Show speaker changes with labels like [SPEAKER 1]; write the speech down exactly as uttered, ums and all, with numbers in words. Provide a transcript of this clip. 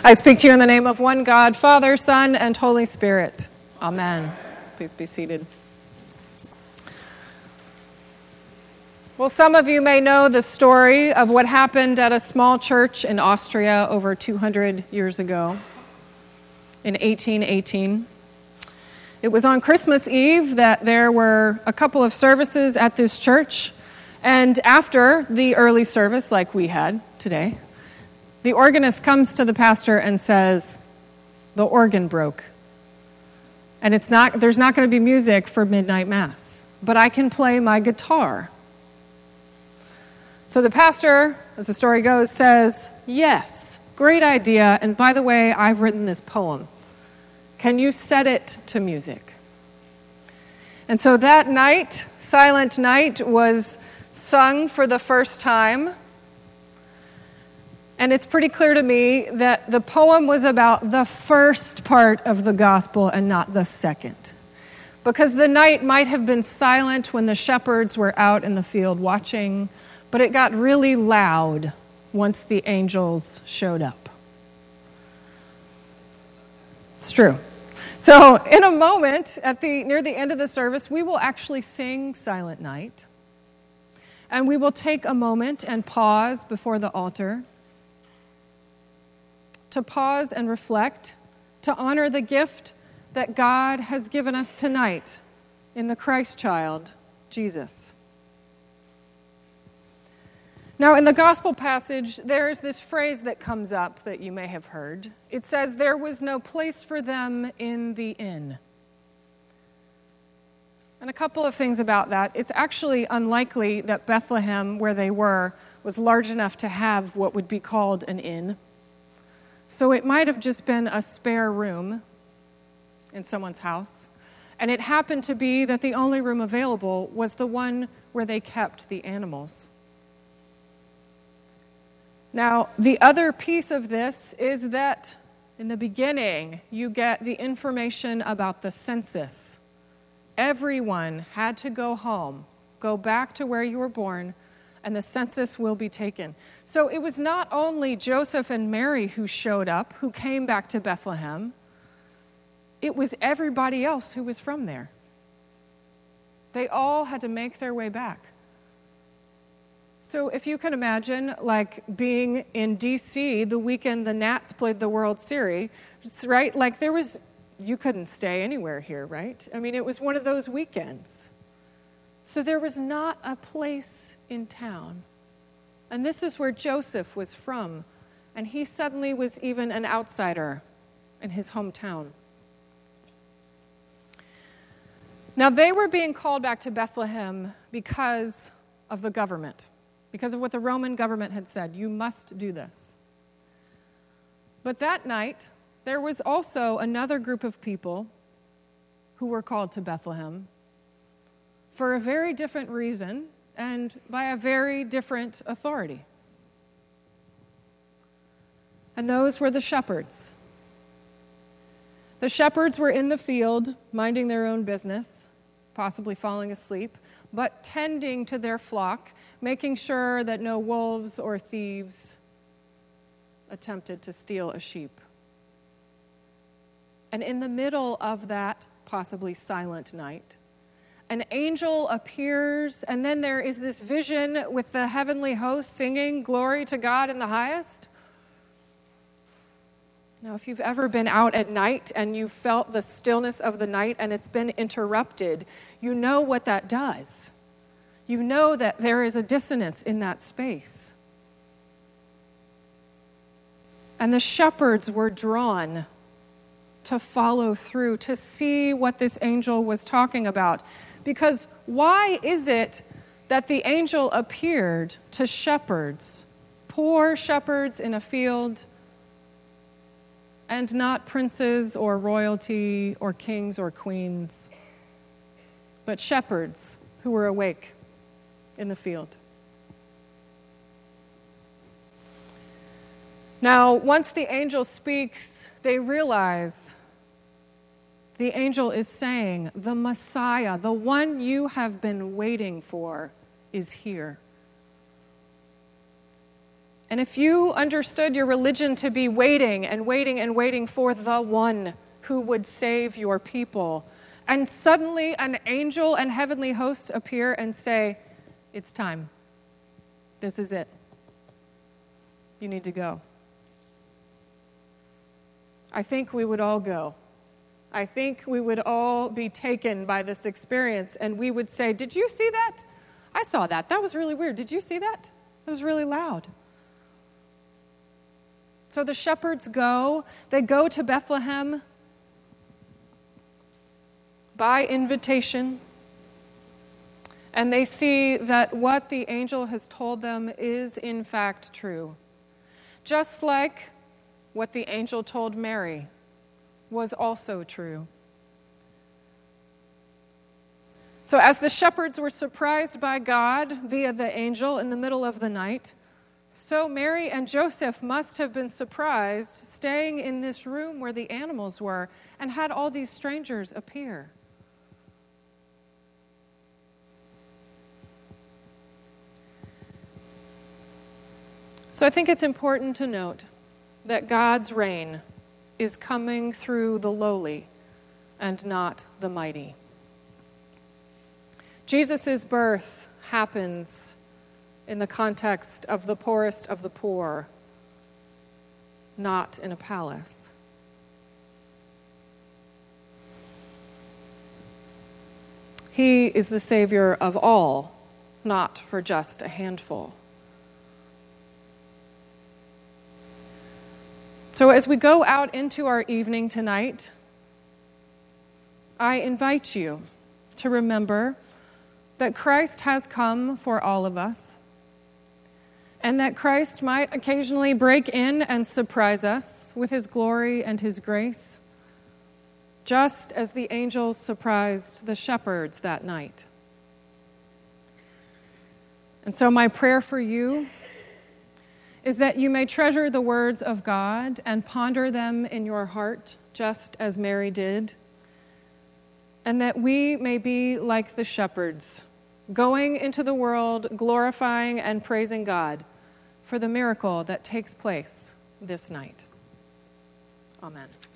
[SPEAKER 1] I speak to you in the name of one God, Father, Son, and Holy Spirit. Amen. Please be seated. Well, some of you may know the story of what happened at a small church in Austria over two hundred years ago in eighteen eighteen. It was on Christmas Eve that there were a couple of services at this church, and after the early service, like we had today, the organist comes to the pastor and says, "The organ broke, and it's not. There's not going to be music for midnight mass, but I can play my guitar." So the pastor, as the story goes, says, "Yes, great idea, and by the way, I've written this poem. Can you set it to music?" And so that night, Silent Night, was sung for the first time. And it's pretty clear to me that the poem was about the first part of the gospel and not the second. Because the night might have been silent when the shepherds were out in the field watching, but it got really loud once the angels showed up. It's true. So in a moment, at the near the end of the service, we will actually sing Silent Night. And we will take a moment and pause before the altar to pause and reflect, to honor the gift that God has given us tonight in the Christ child, Jesus. Now, in the gospel passage, there's this phrase that comes up that you may have heard. It says, "There was no place for them in the inn." And a couple of things about that. It's actually unlikely that Bethlehem, where they were, was large enough to have what would be called an inn. So it might have just been a spare room in someone's house. And it happened to be that the only room available was the one where they kept the animals. Now, the other piece of this is that in the beginning, you get the information about the census. Everyone had to go home, go back to where you were born, and the census will be taken. So it was not only Joseph and Mary who showed up, who came back to Bethlehem. It was everybody else who was from there. They all had to make their way back. So if you can imagine, like, being in D C the weekend the Nats played the World Series, right? Like, there was, you couldn't stay anywhere here, right? I mean, it was one of those weekends. So there was not a place in town. And this is where Joseph was from. And he suddenly was even an outsider in his hometown. Now, they were being called back to Bethlehem because of the government, because of what the Roman government had said. You must do this. But that night, there was also another group of people who were called to Bethlehem for a very different reason and by a very different authority. And those were the shepherds. The shepherds were in the field, minding their own business, possibly falling asleep, but tending to their flock, making sure that no wolves or thieves attempted to steal a sheep. And in the middle of that possibly silent night, an angel appears, and then there is this vision with the heavenly host singing, "Glory to God in the highest." Now, if you've ever been out at night and you felt the stillness of the night and it's been interrupted, you know what that does. You know that there is a dissonance in that space. And the shepherds were drawn to follow through, to see what this angel was talking about. Because why is it that the angel appeared to shepherds, poor shepherds in a field, and not princes or royalty or kings or queens, but shepherds who were awake in the field? Now, once the angel speaks, they realize the angel is saying, the Messiah, the one you have been waiting for, is here. And if you understood your religion to be waiting and waiting and waiting for the one who would save your people, and suddenly an angel and heavenly hosts appear and say, it's time. This is it. You need to go. I think we would all go. I think we would all be taken by this experience, and we would say, did you see that? I saw that. That was really weird. Did you see that? It was really loud. So the shepherds go. They go to Bethlehem by invitation, and they see that what the angel has told them is in fact true. Just like what the angel told Mary was also true. So as the shepherds were surprised by God via the angel in the middle of the night, so Mary and Joseph must have been surprised staying in this room where the animals were and had all these strangers appear. So I think it's important to note that God's reign is coming through the lowly and not the mighty. Jesus' birth happens in the context of the poorest of the poor, not in a palace. He is the Savior of all, not for just a handful. So as we go out into our evening tonight, I invite you to remember that Christ has come for all of us, and that Christ might occasionally break in and surprise us with his glory and his grace, just as the angels surprised the shepherds that night. And so my prayer for you is that you may treasure the words of God and ponder them in your heart, just as Mary did, and that we may be like the shepherds, going into the world glorifying and praising God for the miracle that takes place this night. Amen.